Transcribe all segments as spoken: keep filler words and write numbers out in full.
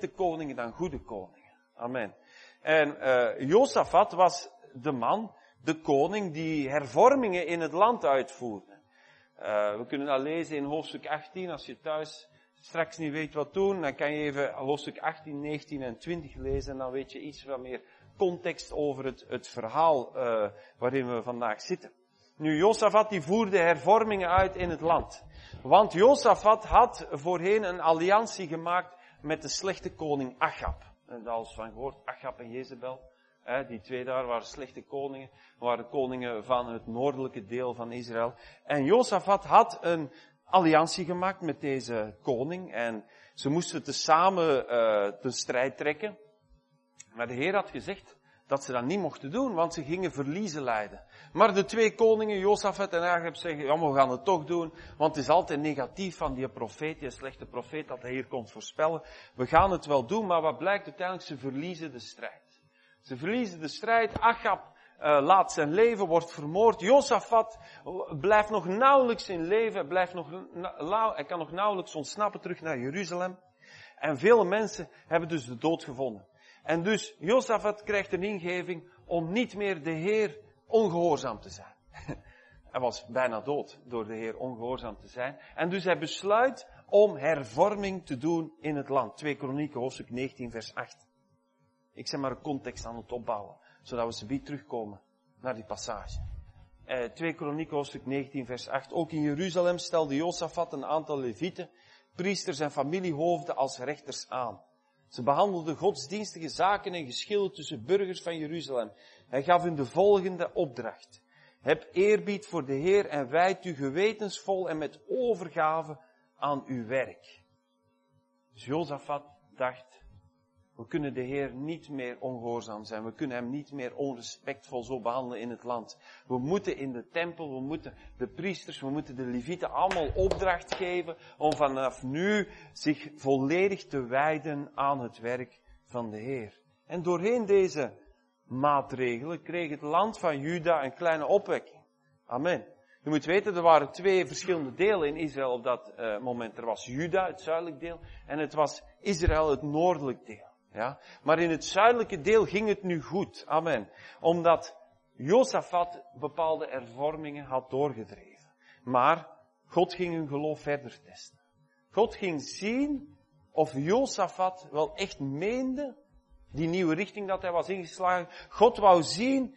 slechte koningen dan goede koningen. Amen. En uh, Josafat was de man, de koning, die hervormingen in het land uitvoerde. Uh, we kunnen dat lezen in hoofdstuk achttien. Als je thuis straks niet weet wat doen, dan kan je even hoofdstuk achttien, negentien en twintig lezen. En dan weet je iets wat meer context over het, het verhaal uh, waarin we vandaag zitten. Nu, Josafat die voerde hervormingen uit in het land. Want Josafat had voorheen een alliantie gemaakt met de slechte koning Achab. En daar is van gehoord, Achab en Jezebel. He, die twee daar waren slechte koningen, waren koningen van het noordelijke deel van Israël. En Josafat had een alliantie gemaakt met deze koning en ze moesten tezamen uh, de strijd trekken. Maar de Heer had gezegd dat ze dat niet mochten doen, want ze gingen verliezen lijden. Maar de twee koningen, Josafat en Achab, zeggen, ja, maar we gaan het toch doen, want het is altijd negatief van die profeet, die slechte profeet, dat hij hier komt voorspellen. We gaan het wel doen, maar wat blijkt uiteindelijk, ze verliezen de strijd. Ze verliezen de strijd. Achab uh, laat zijn leven, wordt vermoord. Josafat blijft nog nauwelijks in leven. Blijft nog, na, hij kan nog nauwelijks ontsnappen terug naar Jeruzalem. En vele mensen hebben dus de dood gevonden. En dus Josafat krijgt een ingeving om niet meer de Heer ongehoorzaam te zijn. Hij was bijna dood door de Heer ongehoorzaam te zijn. En dus hij besluit om hervorming te doen in het land. twee Kronieken, hoofdstuk negentien, vers acht. Ik zeg maar een context aan het opbouwen, zodat we zometeen terugkomen naar die passage. Eh, twee Kronieken, hoofdstuk negentien, vers acht. Ook in Jeruzalem stelde Josafat een aantal levieten, priesters en familiehoofden als rechters aan. Ze behandelden godsdienstige zaken en geschillen tussen burgers van Jeruzalem. Hij gaf hun de volgende opdracht. Heb eerbied voor de Heer en wijd u gewetensvol en met overgave aan uw werk. Dus Josafat dacht, we kunnen de Heer niet meer ongehoorzaam zijn. We kunnen hem niet meer onrespectvol zo behandelen in het land. We moeten in de tempel, we moeten de priesters, we moeten de levieten allemaal opdracht geven om vanaf nu zich volledig te wijden aan het werk van de Heer. En doorheen deze maatregelen kreeg het land van Juda een kleine opwekking. Amen. Je moet weten, er waren twee verschillende delen in Israël op dat uh, moment. Er was Juda, het zuidelijk deel, en het was Israël, het noordelijk deel. Ja, maar in het zuidelijke deel ging het nu goed. Amen. Omdat Josafat bepaalde hervormingen had doorgedreven. Maar God ging hun geloof verder testen. God ging zien of Josafat wel echt meende die nieuwe richting dat hij was ingeslagen. God wou zien,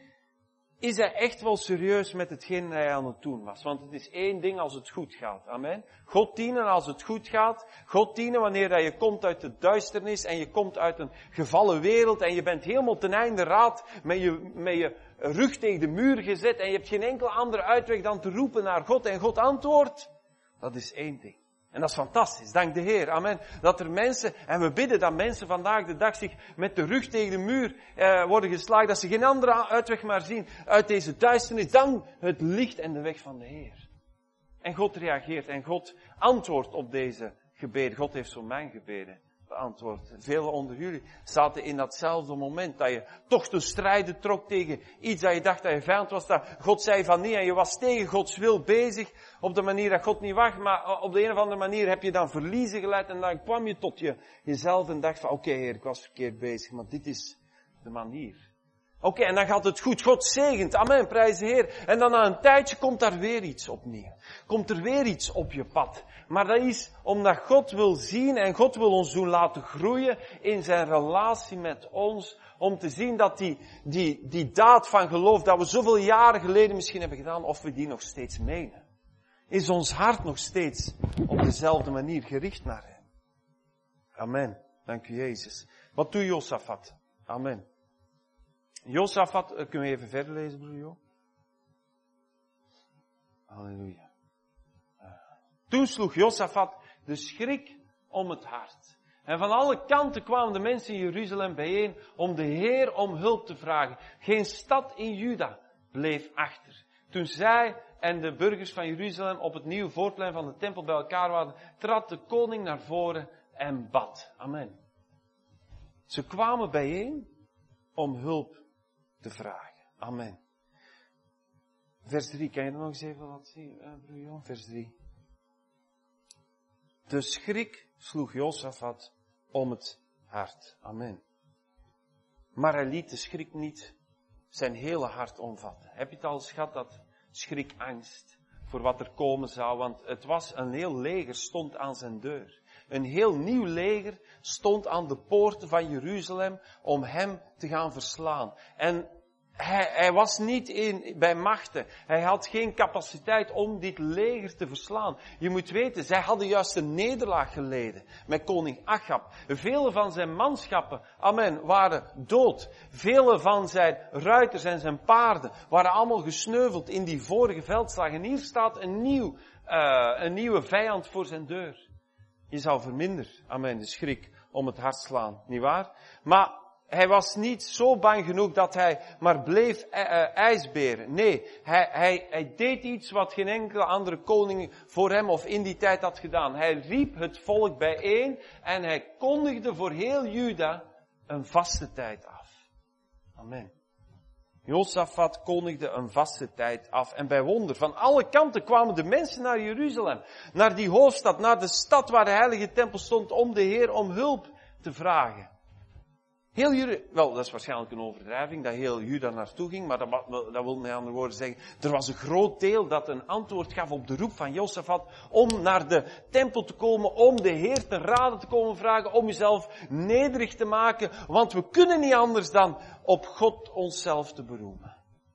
is hij echt wel serieus met hetgeen hij aan het doen was. Want het is één ding als het goed gaat. Amen. God dienen als het goed gaat. God dienen wanneer je komt uit de duisternis en je komt uit een gevallen wereld en je bent helemaal ten einde raad met je, met je rug tegen de muur gezet en je hebt geen enkele andere uitweg dan te roepen naar God en God antwoordt. Dat is één ding. En dat is fantastisch, dank de Heer, amen. Dat er mensen, en we bidden dat mensen vandaag de dag zich met de rug tegen de muur eh, worden geslagen, dat ze geen andere uitweg maar zien uit deze duisternis dan het licht en de weg van de Heer. En God reageert en God antwoordt op deze gebeden. God heeft zo mijn gebeden beantwoord. Velen onder jullie zaten in datzelfde moment dat je toch te strijden trok tegen iets dat je dacht dat je vijand was. Dat God zei van niet en je was tegen Gods wil bezig op de manier dat God niet wacht. Maar op de een of andere manier heb je dan verliezen geleid en dan kwam je tot je, jezelf en dacht van oké okay, Heer, ik was verkeerd bezig, maar dit is de manier. Oké, okay, en dan gaat het goed. God zegent. Amen, prijs de Heer. En dan na een tijdje komt daar weer iets opnieuw. Komt er weer iets op je pad. Maar dat is omdat God wil zien en God wil ons doen laten groeien in zijn relatie met ons. Om te zien dat die, die, die daad van geloof dat we zoveel jaren geleden misschien hebben gedaan, of we die nog steeds menen. Is ons hart nog steeds op dezelfde manier gericht naar hem. Amen. Dank u Jezus. Wat doet Josafat? Amen. Josafat, kunnen we even verder lezen, broer Jo? Halleluja. Toen sloeg Josafat de schrik om het hart. En van alle kanten kwamen de mensen in Jeruzalem bijeen om de Heer om hulp te vragen. Geen stad in Juda bleef achter. Toen zij en de burgers van Jeruzalem op het nieuwe voorplein van de tempel bij elkaar waren, trad de koning naar voren en bad. Amen. Ze kwamen bijeen om hulp te vragen. Amen. Vers drie, kan je er nog eens even laten zien, uh, broer Jon? Vers drie. De schrik sloeg Josafat om het hart. Amen. Maar hij liet de schrik niet zijn hele hart omvatten. Heb je het al eens gehad, dat schrik, angst voor wat er komen zou? Want het was een heel leger stond aan zijn deur. Een heel nieuw leger stond aan de poorten van Jeruzalem om hem te gaan verslaan. En hij, hij was niet in, bij machten. Hij had geen capaciteit om dit leger te verslaan. Je moet weten, zij hadden juist een nederlaag geleden met koning Achab. Vele van zijn manschappen, amen, waren dood. Vele van zijn ruiters en zijn paarden waren allemaal gesneuveld in die vorige veldslag. En hier staat een, nieuw, uh, een nieuwe vijand voor zijn deur. Je zou verminderen, amen, de schrik om het hart slaan, nietwaar? Maar hij was niet zo bang genoeg dat hij maar bleef uh, ijsberen. Nee, hij, hij, hij deed iets wat geen enkele andere koning voor hem of in die tijd had gedaan. Hij riep het volk bijeen en hij kondigde voor heel Juda een vaste tijd af. Amen. Josafat kondigde een vaste tijd af. En bij wonder, van alle kanten kwamen de mensen naar Jeruzalem. Naar die hoofdstad, naar de stad waar de heilige tempel stond, om de Heer om hulp te vragen. Heel Juda, wel, dat is waarschijnlijk een overdrijving, dat heel Juda naartoe ging, maar dat, dat wil met andere woorden zeggen, er was een groot deel dat een antwoord gaf op de roep van Josafat om naar de tempel te komen, om de Heer te raden te komen vragen, om uzelf nederig te maken, want we kunnen niet anders dan op God onszelf te beroemen.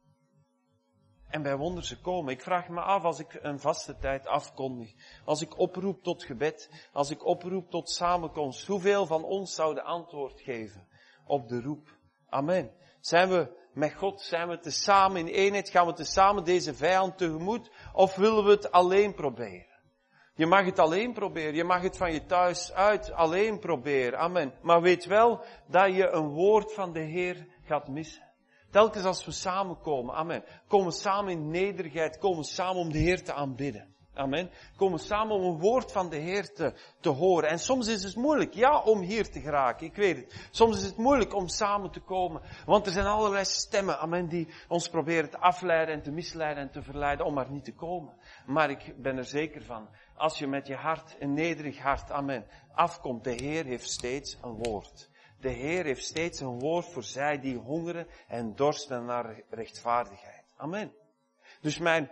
En bij wonder ze komen. Ik vraag me af, als ik een vaste tijd afkondig, als ik oproep tot gebed, als ik oproep tot samenkomst, hoeveel van ons zouden antwoord geven op de roep? Amen. Zijn we met God, zijn we tezamen in eenheid, gaan we tezamen deze vijand tegemoet, of willen we het alleen proberen? Je mag het alleen proberen, je mag het van je thuis uit alleen proberen. Amen. Maar weet wel dat je een woord van de Heer gaat missen. Telkens als we samenkomen, amen, komen we samen in nederigheid, komen we samen om de Heer te aanbidden. Amen. Komen we samen om een woord van de Heer te, te horen. En soms is het moeilijk, ja, om hier te geraken, ik weet het. Soms is het moeilijk om samen te komen, want er zijn allerlei stemmen, amen, die ons proberen te afleiden en te misleiden en te verleiden om maar niet te komen. Maar ik ben er zeker van, als je met je hart, een nederig hart, amen, afkomt, de Heer heeft steeds een woord. De Heer heeft steeds een woord voor zij die hongeren en dorsten naar rechtvaardigheid. Amen. Dus mijn,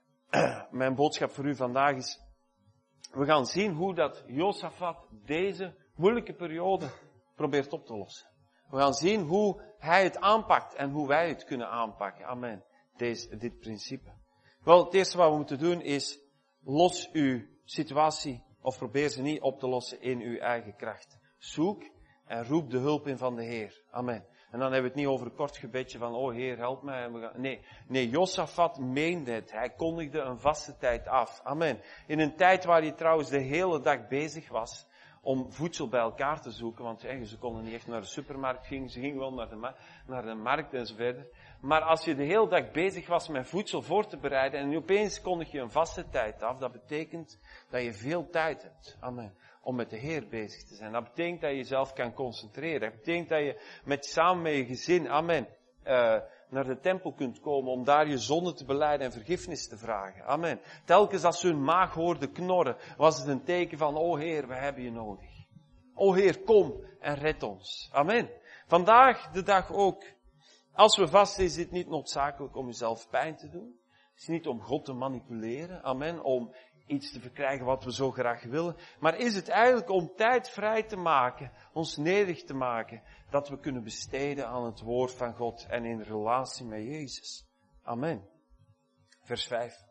mijn boodschap voor u vandaag is, we gaan zien hoe dat Josafat deze moeilijke periode probeert op te lossen. We gaan zien hoe hij het aanpakt en hoe wij het kunnen aanpakken. Amen. Deze, dit principe. Wel, het eerste wat we moeten doen is, los uw situatie of probeer ze niet op te lossen in uw eigen kracht. Zoek en roep de hulp in van de Heer. Amen. En dan hebben we het niet over een kort gebedje van, oh Heer, help mij. En we gaan... Nee, nee, Josafat meende het. Hij kondigde een vaste tijd af. Amen. In een tijd waar hij trouwens de hele dag bezig was om voedsel bij elkaar te zoeken. Want ja, ze konden niet echt naar de supermarkt gingen. Ze gingen wel naar de, ma- naar de markt en zo verder. Maar als je de hele dag bezig was met voedsel voor te bereiden en opeens kondig je een vaste tijd af, dat betekent dat je veel tijd hebt. Amen. Om met de Heer bezig te zijn. Dat betekent dat je jezelf kan concentreren. Dat betekent dat je met, samen met je gezin, amen, uh, naar de tempel kunt komen om daar je zonde te belijden en vergiffenis te vragen. Amen. Telkens als ze hun maag hoorden knorren, was het een teken van, o Heer, we hebben je nodig. O Heer, kom en red ons. Amen. Vandaag de dag ook. Als we vasten is het niet noodzakelijk om jezelf pijn te doen. Het is niet om God te manipuleren. Amen. Om iets te verkrijgen wat we zo graag willen. Maar is het eigenlijk om tijd vrij te maken, ons nederig te maken, dat we kunnen besteden aan het woord van God en in relatie met Jezus. Amen. Vers vijf.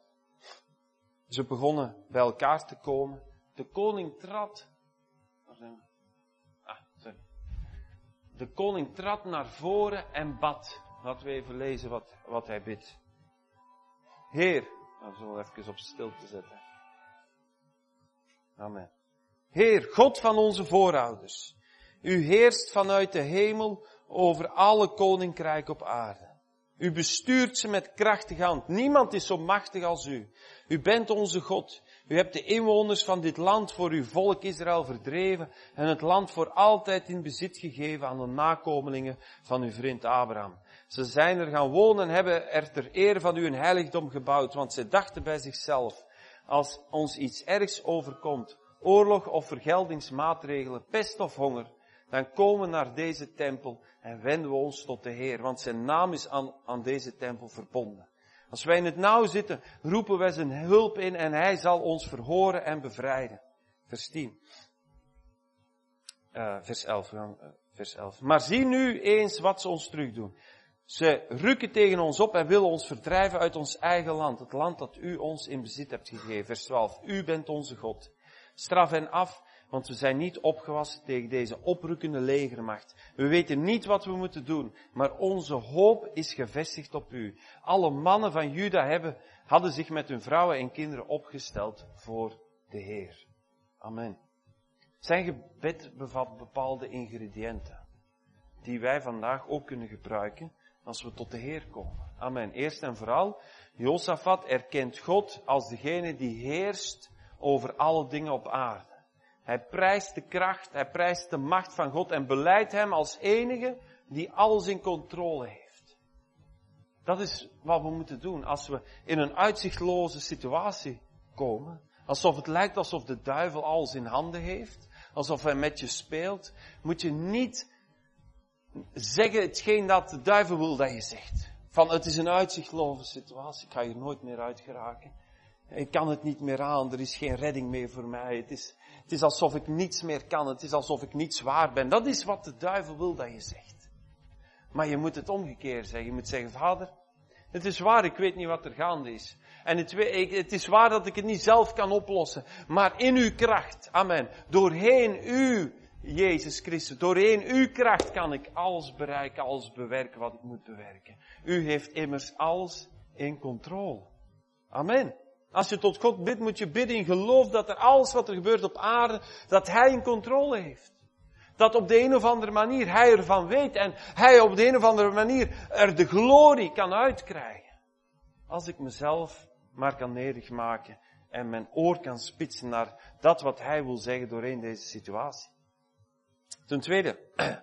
Ze begonnen bij elkaar te komen. De koning trad. Waar zijn we? Ah, sorry. De koning trad naar voren en bad. Laten we even lezen wat, wat hij bidt. Heer, nou, we zullen even op stil te zetten. Amen. Heer, God van onze voorouders, u heerst vanuit de hemel over alle koninkrijk op aarde. U bestuurt ze met krachtige hand. Niemand is zo machtig als u. U bent onze God. U hebt de inwoners van dit land voor uw volk Israël verdreven en het land voor altijd in bezit gegeven aan de nakomelingen van uw vriend Abraham. Ze zijn er gaan wonen en hebben er ter ere van u een heiligdom gebouwd, want zij dachten bij zichzelf, als ons iets ergs overkomt, oorlog of vergeldingsmaatregelen, pest of honger, dan komen we naar deze tempel en wenden we ons tot de Heer. Want zijn naam is aan, aan deze tempel verbonden. Als wij in het nauw zitten, roepen wij zijn hulp in en hij zal ons verhoren en bevrijden. Vers tien. Uh, vers elf. Uh, vers elf. Maar zie nu eens wat ze ons terugdoen. Ze rukken tegen ons op en willen ons verdrijven uit ons eigen land. Het land dat u ons in bezit hebt gegeven. Vers twaalf. U bent onze God. Straf hen af, want we zijn niet opgewassen tegen deze oprukkende legermacht. We weten niet wat we moeten doen, maar onze hoop is gevestigd op u. Alle mannen van Juda hebben, hadden zich met hun vrouwen en kinderen opgesteld voor de Heer. Amen. Zijn gebed bevat bepaalde ingrediënten, die wij vandaag ook kunnen gebruiken als we tot de Heer komen. Amen. Eerst en vooral, Josafat erkent God als degene die heerst over alle dingen op aarde. Hij prijst de kracht, hij prijst de macht van God en beleidt hem als enige die alles in controle heeft. Dat is wat we moeten doen als we in een uitzichtloze situatie komen. Alsof het lijkt alsof de duivel alles in handen heeft. Alsof hij met je speelt. Moet je niet zeggen hetgeen dat de duivel wil dat je zegt. Van het is een uitzichtloze situatie, ik ga hier nooit meer uit geraken. Ik kan het niet meer aan, er is geen redding meer voor mij. Het is, het is alsof ik niets meer kan, het is alsof ik niets waard ben. Dat is wat de duivel wil dat je zegt. Maar je moet het omgekeerd zeggen. Je moet zeggen, Vader, het is waar, ik weet niet wat er gaande is. En het, het is waar dat ik het niet zelf kan oplossen. Maar in uw kracht, amen, doorheen u, Jezus Christus, doorheen uw kracht kan ik alles bereiken, alles bewerken wat ik moet bewerken. U heeft immers alles in controle. Amen. Als je tot God bidt, moet je bidden in geloof dat er alles wat er gebeurt op aarde, dat Hij in controle heeft. Dat op de een of andere manier Hij ervan weet en Hij op de een of andere manier er de glorie kan uitkrijgen. Als ik mezelf maar kan nederig maken en mijn oor kan spitsen naar dat wat Hij wil zeggen doorheen deze situatie. Ten tweede,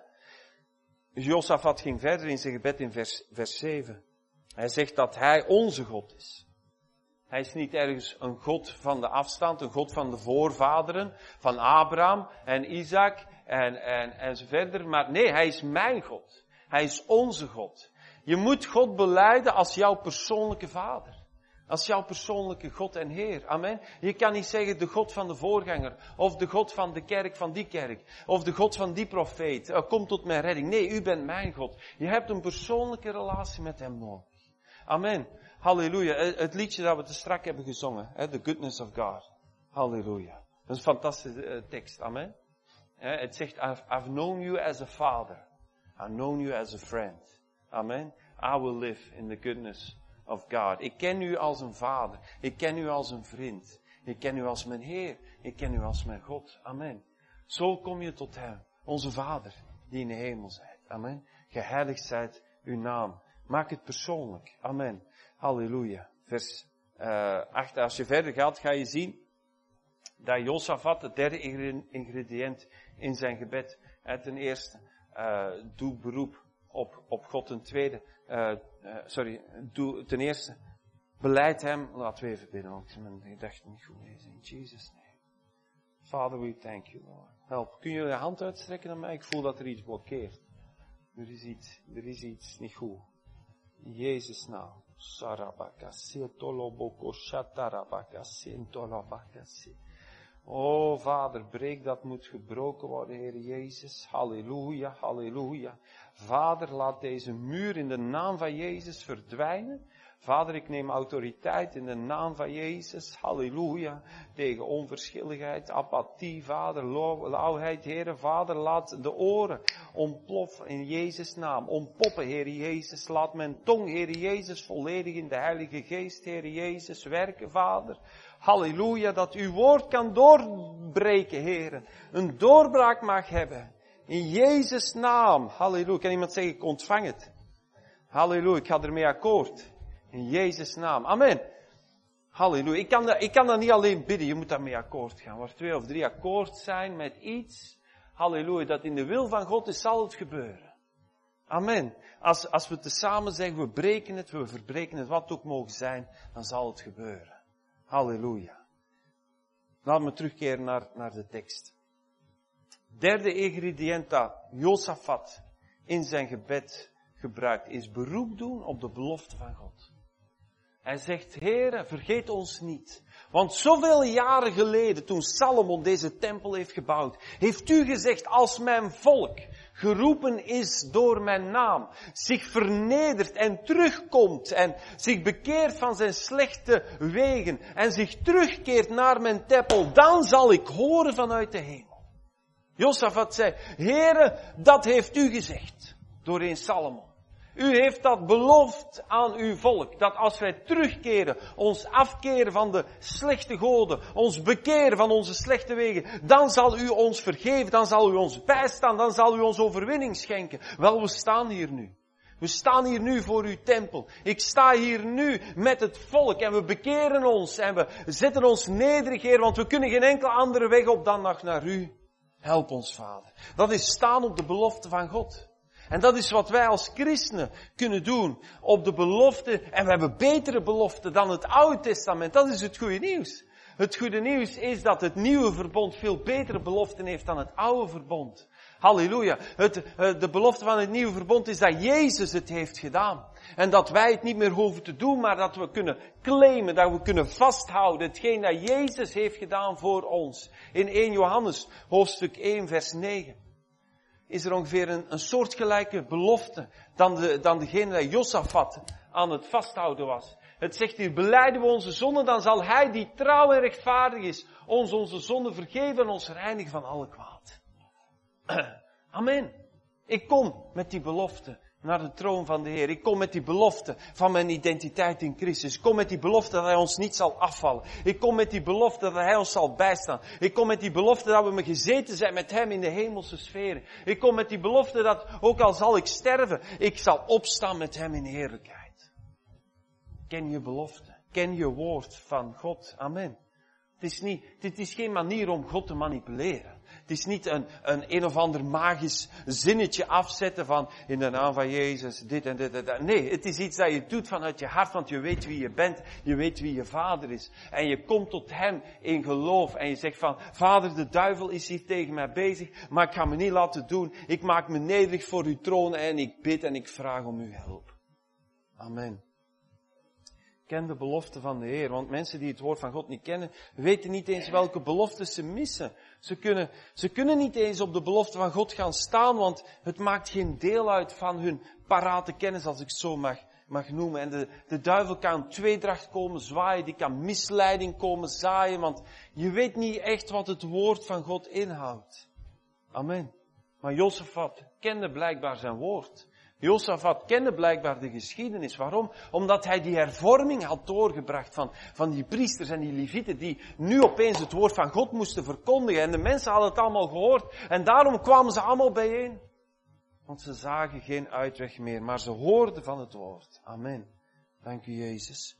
Josafat ging verder in zijn gebed in vers, vers zeven. Hij zegt dat Hij onze God is. Hij is niet ergens een God van de afstand, een God van de voorvaderen, van Abraham en Isaac en, en, en zo verder. Maar nee, Hij is mijn God. Hij is onze God. Je moet God belijden als jouw persoonlijke vader. Als jouw persoonlijke God en Heer. Amen. Je kan niet zeggen de God van de voorganger. Of de God van de kerk van die kerk. Of de God van die profeet. Uh, kom tot mijn redding. Nee, u bent mijn God. Je hebt een persoonlijke relatie met Hem nodig. Amen. Halleluja. Het liedje dat we te strak hebben gezongen. Hè, The Goodness of God. Halleluja. Dat is een fantastische uh, tekst. Amen. Hè, het zegt, I've, I've known you as a father. I've known you as a friend. Amen. I will live in the goodness of God. Ik ken u als een vader. Ik ken u als een vriend. Ik ken u als mijn Heer. Ik ken u als mijn God. Amen. Zo kom je tot Hem. Onze Vader die in de hemel zijt. Amen. Geheiligd zijt uw naam. Maak het persoonlijk. Amen. Halleluja. Vers uh, acht. Als je verder gaat, ga je zien dat Josafat, het derde ingrediënt in zijn gebed, uh, ten eerste, uh, doe beroep op, op God. Ten tweede, uh, uh, sorry, doe, ten eerste, beleid Hem. Laten we even bidden, want ik mijn gedachten niet goed lezen. In Jesus' name. Father, we thank you, Lord. Help. Kun je je hand uitstrekken naar mij? Ik voel dat er iets blokkeert. Er is iets, er is iets niet goed. In Jezus' naam. Oh, Vader, breek dat moet gebroken worden, Heer Jezus. Halleluja, halleluja. Vader, laat deze muur in de naam van Jezus verdwijnen. Vader, ik neem autoriteit in de naam van Jezus. Halleluja. Tegen onverschilligheid, apathie, Vader, lauwheid, Heer. Vader, laat de oren ontploffen in Jezus' naam. Ontpoppen, Heer Jezus. Laat mijn tong, Heer Jezus, volledig in de Heilige Geest, Heer Jezus, werken, Vader. Halleluja, dat uw woord kan doorbreken, Heer. Een doorbraak mag hebben. In Jezus' naam. Halleluja. Kan iemand zeggen, ik ontvang het. Halleluja, ik ga ermee akkoord. In Jezus' naam. Amen. Halleluja. Ik kan, dat, ik kan dat niet alleen bidden, je moet daarmee akkoord gaan. Waar twee of drie akkoord zijn met iets, halleluja, dat in de wil van God is, zal het gebeuren. Amen. Als, als we tezamen zeggen, we breken het, we verbreken het, wat het ook mogen zijn, dan zal het gebeuren. Halleluja. Laten we terugkeren naar, naar de tekst. Derde ingrediënt dat Josafat in zijn gebed gebruikt, is beroep doen op de belofte van God. Hij zegt, Heere, vergeet ons niet. Want zoveel jaren geleden, toen Salomon deze tempel heeft gebouwd, heeft u gezegd, als mijn volk geroepen is door mijn naam, zich vernedert en terugkomt en zich bekeert van zijn slechte wegen en zich terugkeert naar mijn tempel, dan zal ik horen vanuit de hemel. Josafat zei, Heere, dat heeft u gezegd, doorheen Salomon. U heeft dat beloofd aan uw volk, dat als wij terugkeren, ons afkeren van de slechte goden, ons bekeren van onze slechte wegen, dan zal u ons vergeven, dan zal u ons bijstaan, dan zal u ons overwinning schenken. Wel, we staan hier nu. We staan hier nu voor uw tempel. Ik sta hier nu met het volk en we bekeren ons en we zetten ons nederig, Heer, want we kunnen geen enkele andere weg op dan nog naar u. Help ons, Vader. Dat is staan op de belofte van God. En dat is wat wij als christenen kunnen doen. Op de belofte. En we hebben betere beloften dan het Oude Testament. Dat is het goede nieuws. Het goede nieuws is dat het nieuwe verbond veel betere beloften heeft dan het oude verbond. Halleluja. Het, de belofte van het nieuwe verbond is dat Jezus het heeft gedaan. En dat wij het niet meer hoeven te doen, maar dat we kunnen claimen, dat we kunnen vasthouden hetgeen dat Jezus heeft gedaan voor ons. In eerste Johannes, hoofdstuk één, vers negen. Is er ongeveer een, een soortgelijke belofte dan, de, dan degene dat Josafat aan het vasthouden was. Het zegt hier, belijden we onze zonden, dan zal hij die trouw en rechtvaardig is, ons onze zonden vergeven en ons reinigen van alle kwaad. Amen. Ik kom met die belofte naar de troon van de Heer. Ik kom met die belofte van mijn identiteit in Christus. Ik kom met die belofte dat Hij ons niet zal afvallen. Ik kom met die belofte dat Hij ons zal bijstaan. Ik kom met die belofte dat we me gezeten zijn met Hem in de hemelse sferen. Ik kom met die belofte dat, ook al zal ik sterven, ik zal opstaan met Hem in heerlijkheid. Ken je belofte. Ken je woord van God. Amen. Het is niet, dit is geen manier om God te manipuleren. Het is niet een, een een of ander magisch zinnetje afzetten van in de naam van Jezus, dit en dit en dat. Nee, het is iets dat je doet vanuit je hart, want je weet wie je bent, je weet wie je vader is. En je komt tot Hem in geloof en je zegt van, Vader, de duivel is hier tegen mij bezig, maar ik ga me niet laten doen. Ik maak me nederig voor uw troon en ik bid en ik vraag om uw hulp. Amen. Ken de belofte van de Heer. Want mensen die het woord van God niet kennen, weten niet eens welke beloftes ze missen. Ze kunnen, ze kunnen niet eens op de belofte van God gaan staan, want het maakt geen deel uit van hun parate kennis, als ik het zo mag, mag noemen. En de, de duivel kan tweedracht komen zwaaien, die kan misleiding komen zaaien, want je weet niet echt wat het woord van God inhoudt. Amen. Maar Josafat kende blijkbaar zijn woord. Josafat kende blijkbaar de geschiedenis. Waarom? Omdat hij die hervorming had doorgebracht van, van die priesters en die levieten die nu opeens het woord van God moesten verkondigen. En de mensen hadden het allemaal gehoord. En daarom kwamen ze allemaal bijeen. Want ze zagen geen uitweg meer, maar ze hoorden van het woord. Amen. Dank u, Jezus.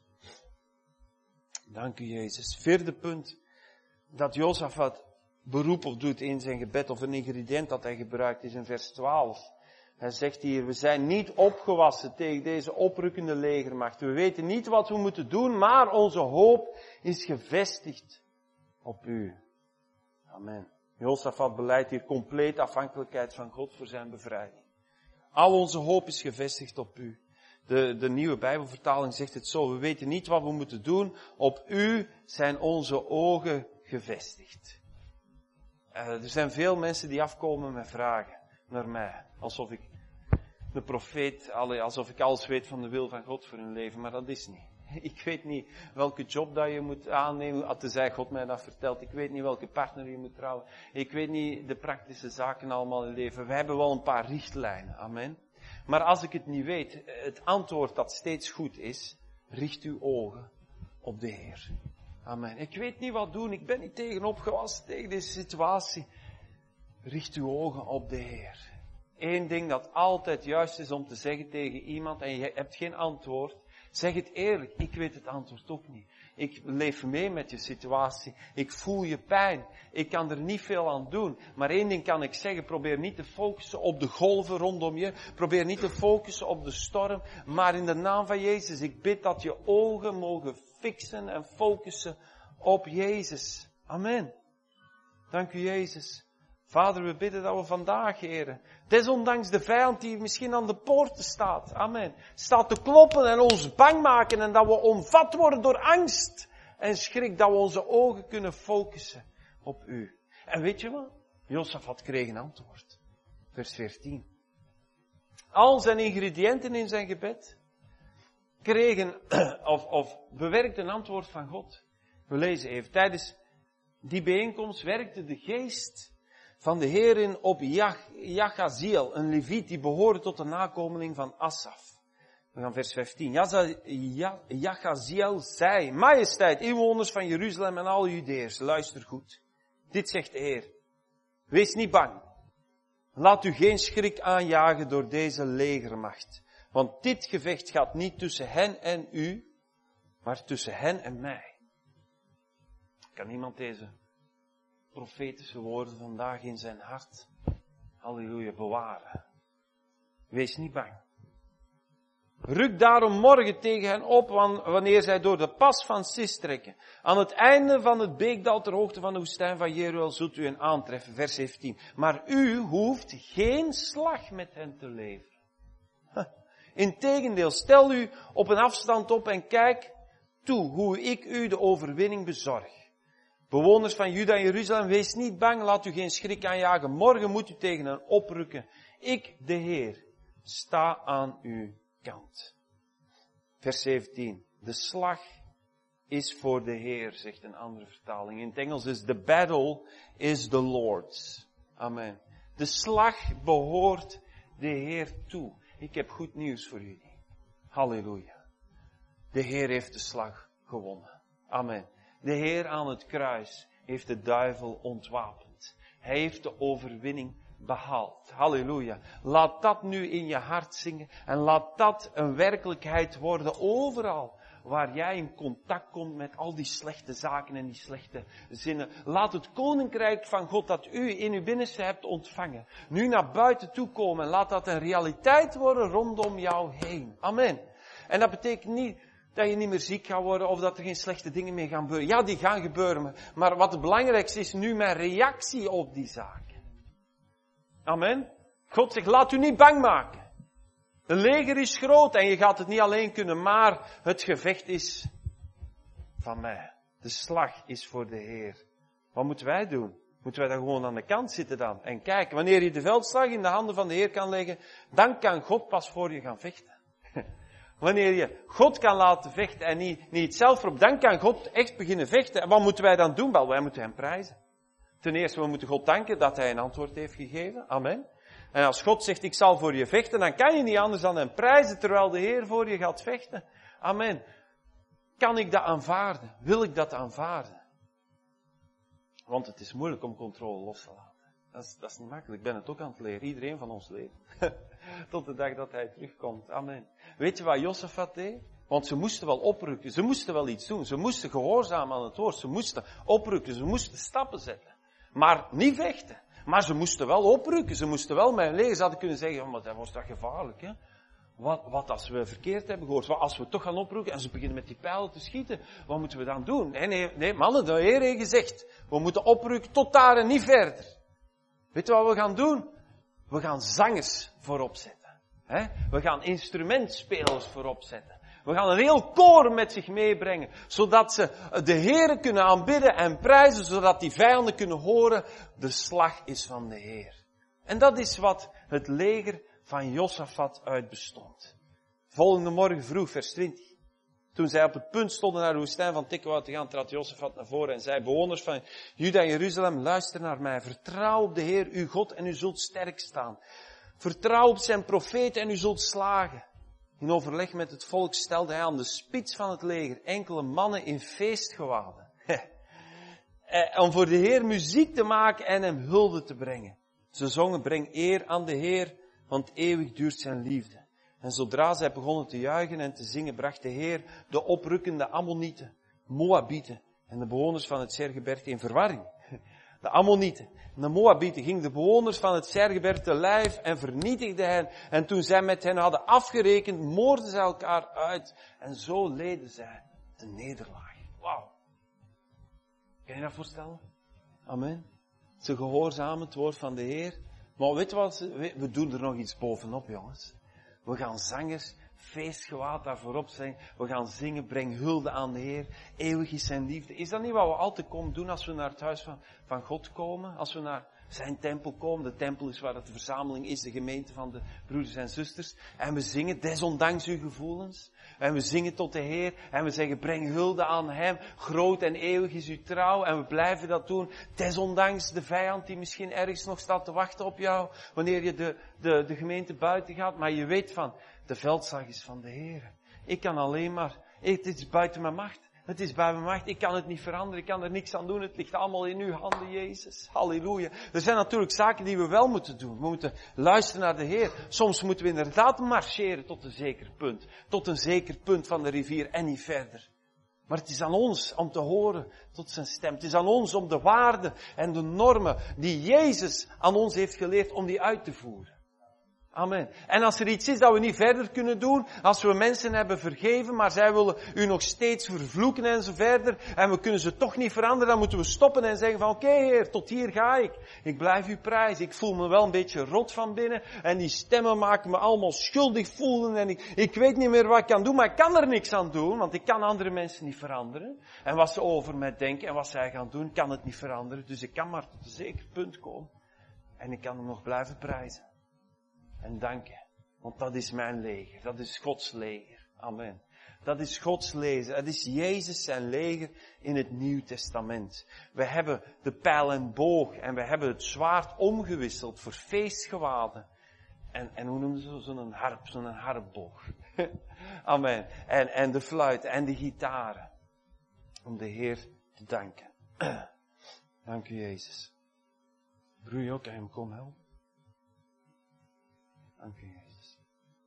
Dank u, Jezus. Vierde punt. Dat Josafat beroep op doet in zijn gebed, of een ingrediënt dat hij gebruikt, is in vers twaalf. Hij zegt hier, we zijn niet opgewassen tegen deze oprukkende legermacht. We weten niet wat we moeten doen, maar onze hoop is gevestigd op u. Amen. Josafat beleidt hier compleet afhankelijkheid van God voor zijn bevrijding. Al onze hoop is gevestigd op u. De, de nieuwe Bijbelvertaling zegt het zo, we weten niet wat we moeten doen, op u zijn onze ogen gevestigd. Uh, er zijn veel mensen die afkomen met vragen naar mij. Alsof ik de profeet, alsof ik alles weet van de wil van God voor hun leven. Maar dat is niet. Ik weet niet welke job dat je moet aannemen, tenzij God mij dat vertelt. Ik weet niet welke partner je moet trouwen. Ik weet niet de praktische zaken allemaal in het leven. We hebben wel een paar richtlijnen. Amen. Maar als ik het niet weet, het antwoord dat steeds goed is, richt uw ogen op de Heer. Amen. Ik weet niet wat doen. Ik ben niet tegen opgewassen tegen deze situatie. Richt uw ogen op de Heer. Eén ding dat altijd juist is om te zeggen tegen iemand en je hebt geen antwoord. Zeg het eerlijk. Ik weet het antwoord ook niet. Ik leef mee met je situatie. Ik voel je pijn. Ik kan er niet veel aan doen. Maar één ding kan ik zeggen. Probeer niet te focussen op de golven rondom je. Probeer niet te focussen op de storm. Maar in de naam van Jezus. Ik bid dat je ogen mogen fixen en focussen op Jezus. Amen. Dank u, Jezus. Vader, we bidden dat we vandaag, Heer, desondanks de vijand die misschien aan de poorten staat, amen, staat te kloppen en ons bang maken en dat we omvat worden door angst en schrik, dat we onze ogen kunnen focussen op u. En weet je wat? Josafat kreeg een antwoord. Vers veertien. Al zijn ingrediënten in zijn gebed kregen, of, of bewerkten een antwoord van God. We lezen even, tijdens die bijeenkomst werkte de geest van de Heer in op Jachaziel, een leviet die behoorde tot de nakomeling van Asaf. We gaan vers vijftien. Jachaziel zei, majesteit, inwoners van Jeruzalem en alle Judeërs, luister goed. Dit zegt de Heer. Wees niet bang. Laat u geen schrik aanjagen door deze legermacht. Want dit gevecht gaat niet tussen hen en u, maar tussen hen en mij. Kan iemand deze profetische woorden vandaag in zijn hart, halleluja, bewaren? Wees niet bang. Ruk daarom morgen tegen hen op, wanneer zij door de pas van Sis trekken. Aan het einde van het beekdal ter hoogte van de woestijn van Jeruel zult u hen aantreffen. Vers zeventien. Maar u hoeft geen slag met hen te leveren. Integendeel, stel u op een afstand op en kijk toe hoe ik u de overwinning bezorg. Bewoners van Juda en Jeruzalem, wees niet bang, laat u geen schrik aanjagen. Morgen moet u tegen hen oprukken. Ik, de Heer, sta aan uw kant. Vers zeventien. De slag is voor de Heer, zegt een andere vertaling. In het Engels is the battle is the Lord's. Amen. De slag behoort de Heer toe. Ik heb goed nieuws voor jullie. Halleluja. De Heer heeft de slag gewonnen. Amen. De Heer aan het kruis heeft de duivel ontwapend. Hij heeft de overwinning behaald. Halleluja. Laat dat nu in je hart zingen en laat dat een werkelijkheid worden overal waar jij in contact komt met al die slechte zaken en die slechte zinnen. Laat het koninkrijk van God dat u in uw binnenste hebt ontvangen nu naar buiten toe komen en laat dat een realiteit worden rondom jou heen. Amen. En dat betekent niet dat je niet meer ziek gaat worden of dat er geen slechte dingen meer gaan gebeuren. Ja, die gaan gebeuren. Maar wat het belangrijkste is nu mijn reactie op die zaken. Amen. God zegt, laat u niet bang maken. De leger is groot en je gaat het niet alleen kunnen, maar het gevecht is van mij. De slag is voor de Heer. Wat moeten wij doen? Moeten wij dan gewoon aan de kant zitten dan en kijken? Wanneer je de veldslag in de handen van de Heer kan leggen, dan kan God pas voor je gaan vechten. Wanneer je God kan laten vechten en niet, niet zelf erop, dan kan God echt beginnen vechten. En wat moeten wij dan doen? Wel, wij moeten hem prijzen. Ten eerste, we moeten God danken dat hij een antwoord heeft gegeven. Amen. En als God zegt, ik zal voor je vechten, dan kan je niet anders dan hem prijzen terwijl de Heer voor je gaat vechten. Amen. Kan ik dat aanvaarden? Wil ik dat aanvaarden? Want het is moeilijk om controle los te laten. Dat is, dat is niet makkelijk. Ik ben het ook aan het leren. Iedereen van ons leert. Tot de dag dat hij terugkomt. Amen. Weet je wat Josafat deed? Want ze moesten wel oprukken. Ze moesten wel iets doen. Ze moesten gehoorzamen aan het woord. Ze moesten oprukken. Ze moesten stappen zetten. Maar niet vechten. Maar ze moesten wel oprukken. Ze moesten wel met hun leger. Ze hadden kunnen zeggen, oh, maar dat was toch gevaarlijk, hè? Wat, wat als we verkeerd hebben gehoord? Wat als we toch gaan oprukken en ze beginnen met die pijlen te schieten? Wat moeten we dan doen? Nee, nee, nee, mannen, de Heer heeft gezegd. We moeten oprukken tot daar en niet verder. Weet je wat we gaan doen? We gaan zangers voorop zetten. Hè? We gaan instrumentspelers voorop zetten. We gaan een heel koor met zich meebrengen, zodat ze de Heer kunnen aanbidden en prijzen, zodat die vijanden kunnen horen, de slag is van de Heer. En dat is wat het leger van Josafat uitbestond. Volgende morgen vroeg, vers twintig. Toen zij op het punt stonden naar de woestijn van Tekoa te gaan, trad Josafat naar voren en zei, bewoners van Juda en Jeruzalem, luister naar mij. Vertrouw op de Heer, uw God, en u zult sterk staan. Vertrouw op zijn profeet en u zult slagen. In overleg met het volk stelde hij aan de spits van het leger enkele mannen in feestgewaden. Om voor de Heer muziek te maken en hem hulde te brengen. Ze zongen, breng eer aan de Heer, want eeuwig duurt zijn liefde. En zodra zij begonnen te juichen en te zingen, bracht de Heer de oprukkende Ammonieten, Moabieten en de bewoners van het Sergebergte in verwarring. De Ammonieten en de Moabieten gingen de bewoners van het Sergebergte te lijf en vernietigden hen. En toen zij met hen hadden afgerekend, moordden zij elkaar uit. En zo leden zij de nederlaag. Wauw. Kan je dat voorstellen? Amen. Ze gehoorzamen het woord van de Heer. Maar weet je wat, we doen er nog iets bovenop, jongens. We gaan zangers, feestgewaad daarvoor opzingen. We gaan zingen, breng hulde aan de Heer. Eeuwig is zijn liefde. Is dat niet wat we altijd komen doen als we naar het huis van, van God komen? Als we naar zijn tempel komen. De tempel is waar het de verzameling is, de gemeente van de broeders en zusters. En we zingen, desondanks uw gevoelens. En we zingen tot de Heer. En we zeggen, breng hulde aan hem. Groot en eeuwig is uw trouw. En we blijven dat doen. Desondanks de vijand die misschien ergens nog staat te wachten op jou. Wanneer je de, de, de gemeente buiten gaat. Maar je weet van, de veldslag is van de Heer. Ik kan alleen maar, het is buiten mijn macht. Het is bij mijn macht. Ik kan het niet veranderen. Ik kan er niks aan doen. Het ligt allemaal in uw handen, Jezus. Halleluja. Er zijn natuurlijk zaken die we wel moeten doen. We moeten luisteren naar de Heer. Soms moeten we inderdaad marcheren tot een zeker punt. Tot een zeker punt van de rivier en niet verder. Maar het is aan ons om te horen tot zijn stem. Het is aan ons om de waarden en de normen die Jezus aan ons heeft geleerd, om die uit te voeren. Amen. En als er iets is dat we niet verder kunnen doen, als we mensen hebben vergeven, maar zij willen u nog steeds vervloeken en zo verder, en we kunnen ze toch niet veranderen, dan moeten we stoppen en zeggen van, oké, okay, Heer, tot hier ga ik. Ik blijf u prijzen. Ik voel me wel een beetje rot van binnen, en die stemmen maken me allemaal schuldig voelen, en ik, ik weet niet meer wat ik kan doen, maar ik kan er niks aan doen, want ik kan andere mensen niet veranderen. En wat ze over mij denken en wat zij gaan doen, kan het niet veranderen. Dus ik kan maar tot een zeker punt komen. En ik kan hem nog blijven prijzen. En danken. Want dat is mijn leger. Dat is Gods leger. Amen. Dat is Gods leger. Dat is Jezus zijn leger in het Nieuw Testament. We hebben de pijl en boog. En we hebben het zwaard omgewisseld voor feestgewaden. En, en hoe noemen ze zo'n harp? Zo'n harpboog. Amen. En, en de fluit en de gitaren. Om de Heer te danken. Dank u, Jezus. Broei ook, hem kom helpen. Dank u, Jezus.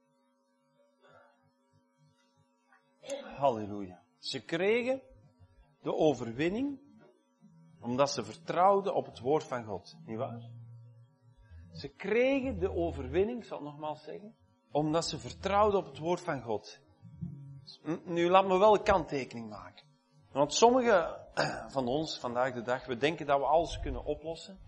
Halleluja. Ze kregen de overwinning omdat ze vertrouwden op het woord van God. Niet waar? Ze kregen de overwinning, ik zal het nogmaals zeggen, omdat ze vertrouwden op het woord van God. Nu laat me wel een kanttekening maken. Want sommigen van ons vandaag de dag, we denken dat we alles kunnen oplossen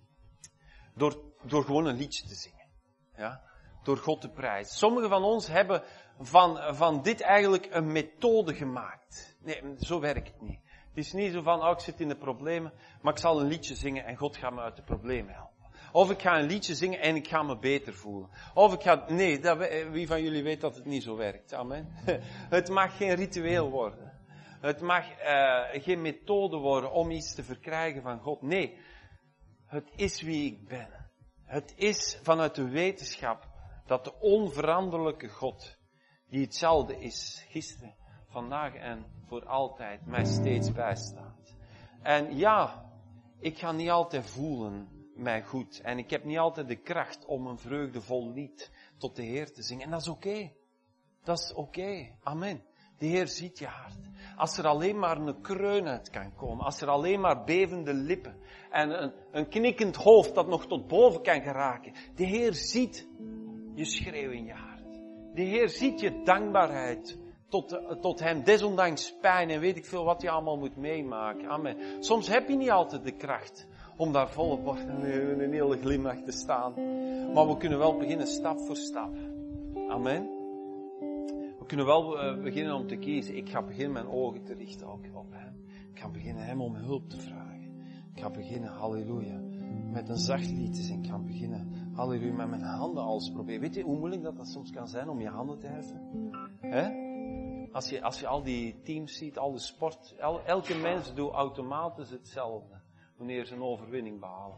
door, door gewoon een liedje te zingen. Ja? Door God te prijzen. Sommigen van ons hebben van, van dit eigenlijk een methode gemaakt. Nee, zo werkt het niet. Het is niet zo van, oh, ik zit in de problemen, maar ik zal een liedje zingen en God gaat me uit de problemen helpen. Of ik ga een liedje zingen en ik ga me beter voelen. Of ik ga, nee, dat, wie van jullie weet dat het niet zo werkt. Amen. Het mag geen ritueel worden. Het mag uh, geen methode worden om iets te verkrijgen van God. Nee, het is wie ik ben. Het is vanuit de wetenschap dat de onveranderlijke God, die hetzelfde is, gisteren, vandaag en voor altijd, mij steeds bijstaat. En ja, ik ga niet altijd voelen mij goed. En ik heb niet altijd de kracht om een vreugdevol lied tot de Heer te zingen. En dat is oké. Okay. Dat is oké. Okay. Amen. De Heer ziet je hart. Als er alleen maar een kreun uit kan komen. Als er alleen maar bevende lippen. En een, een knikkend hoofd dat nog tot boven kan geraken. De Heer ziet je schreeuw in je hart. De Heer ziet je dankbaarheid tot, tot hem. Desondanks pijn en weet ik veel wat je allemaal moet meemaken. Amen. Soms heb je niet altijd de kracht om daar volop op een hele glimlach te staan. Maar we kunnen wel beginnen stap voor stap. Amen. We kunnen wel uh, beginnen om te kiezen. Ik ga beginnen mijn ogen te richten op, op hem. Ik ga beginnen hem om hulp te vragen. Ik ga beginnen, halleluja, met een zacht lied te zingen. Ik ga beginnen, halleluja, met mijn handen alles proberen. Weet je hoe moeilijk dat, dat soms kan zijn om je handen te heffen? Hè? Als je, als je al die teams ziet, al de sport, el, elke mens doet automatisch hetzelfde wanneer ze een overwinning behalen.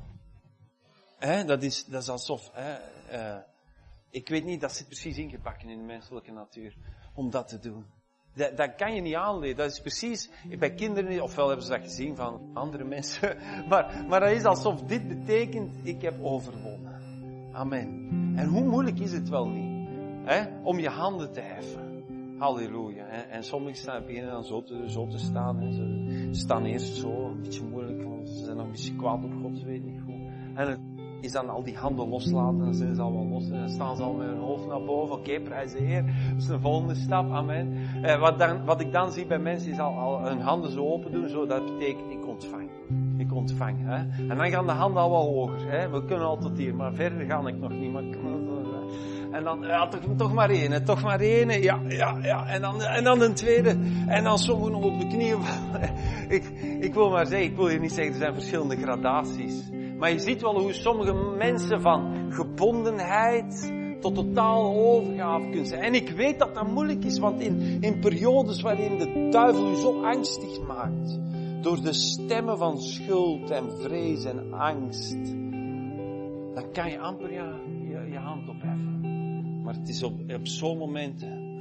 Hè? Dat is, dat is alsof, hè, uh, ik weet niet, dat zit precies ingebakken in de menselijke natuur, om dat te doen. Dat, dat kan je niet aanleren. Dat is precies, bij kinderen, ofwel hebben ze dat gezien van andere mensen, maar, maar dat is alsof dit betekent, ik heb overwonnen. Amen. En hoe moeilijk is het wel niet, hè, om je handen te heffen. Halleluja. En, en sommigen staan, beginnen dan zo te, zo te staan. Hè. Ze staan eerst zo, een beetje moeilijk, want ze zijn nog een beetje kwaad op God, ze weet niet goed. En het is dan al die handen loslaten, dan zijn ze al wel los. En dan staan ze al met hun hoofd naar boven. Oké, okay, prijs de Heer. Dat is de volgende stap, amen. Eh, wat, dan, wat ik dan zie bij mensen is al, al hun handen zo open doen, zo, dat betekent ik ontvang. Ik ontvangen. Hè? En dan gaan de handen al wel hoger. Hè? We kunnen al tot hier, maar verder ga ik nog niet. Maar... En dan, ja, toch, toch maar één, hè? Toch maar één, hè? Ja, ja, ja. En dan, en dan een tweede. En dan sommigen nog op de knieën. ik, ik wil maar zeggen, ik wil je niet zeggen, er zijn verschillende gradaties. Maar je ziet wel hoe sommige mensen van gebondenheid tot totaal overgave kunnen zijn. En ik weet dat dat moeilijk is, want in, in periodes waarin de duivel u zo angstig maakt, door de stemmen van schuld en vrees en angst, dan kan je amper je, je, je hand opheffen. Maar het is op, op zo'n momenten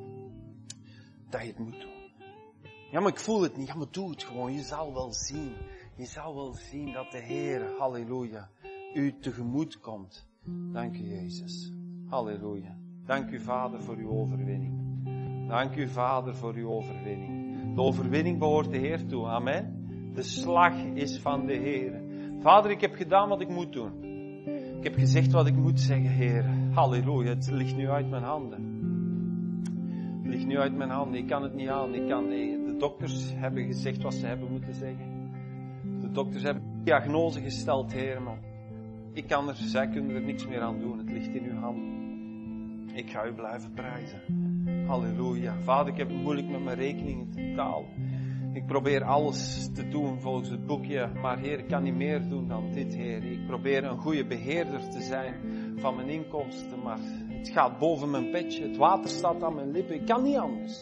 dat je het moet doen. Ja, maar ik voel het niet. Ja, maar doe het gewoon. Je zal wel zien. Je zal wel zien dat de Heer, halleluja, u tegemoet komt. Dank u, Jezus. Halleluja. Dank u, Vader, voor uw overwinning. Dank u, Vader, voor uw overwinning. De overwinning behoort de Heer toe. Amen. De slag is van de Heer. Vader, ik heb gedaan wat ik moet doen. Ik heb gezegd wat ik moet zeggen, Heer. Halleluja. Het ligt nu uit mijn handen. Het ligt nu uit mijn handen. Ik kan het niet aan. Ik kan, de dokters hebben gezegd wat ze hebben moeten zeggen. De dokters hebben diagnose gesteld, Heer, maar ik kan er, zij kunnen er niks meer aan doen. Het ligt in uw handen. Ik ga u blijven prijzen. Halleluja. Vader, ik heb het moeilijk met mijn rekeningen te betalen. Ik probeer alles te doen volgens het boekje, maar Heer, ik kan niet meer doen dan dit, Heer. Ik probeer een goede beheerder te zijn van mijn inkomsten, maar het gaat boven mijn petje. Het water staat aan mijn lippen. Ik kan niet anders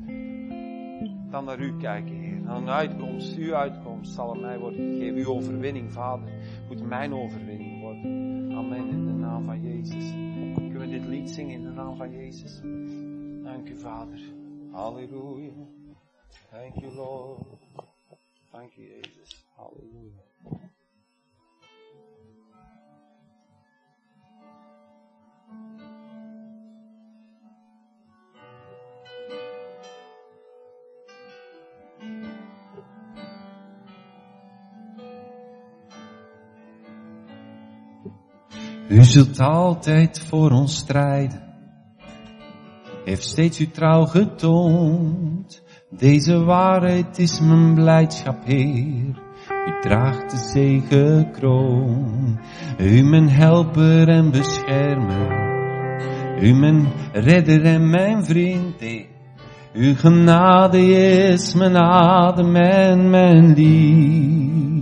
dan naar u kijken, Heer. En een uitkomst, uw uitkomst zal aan mij worden gegeven. Uw overwinning, Vader, moet mijn overwinning worden. Amen, in de naam van Jezus. Kunnen we dit lied zingen in de naam van Jezus? Dank u, Vader. Halleluja. Thank you, Lord. Thank you, Jesus. Halleluja. U zult altijd voor ons strijden, heeft steeds uw trouw getoond. Deze waarheid is mijn blijdschap, Heer. U draagt de zegenkroon. U mijn helper en beschermer. U mijn redder en mijn vriend, Heer. Uw genade is mijn adem en mijn lief.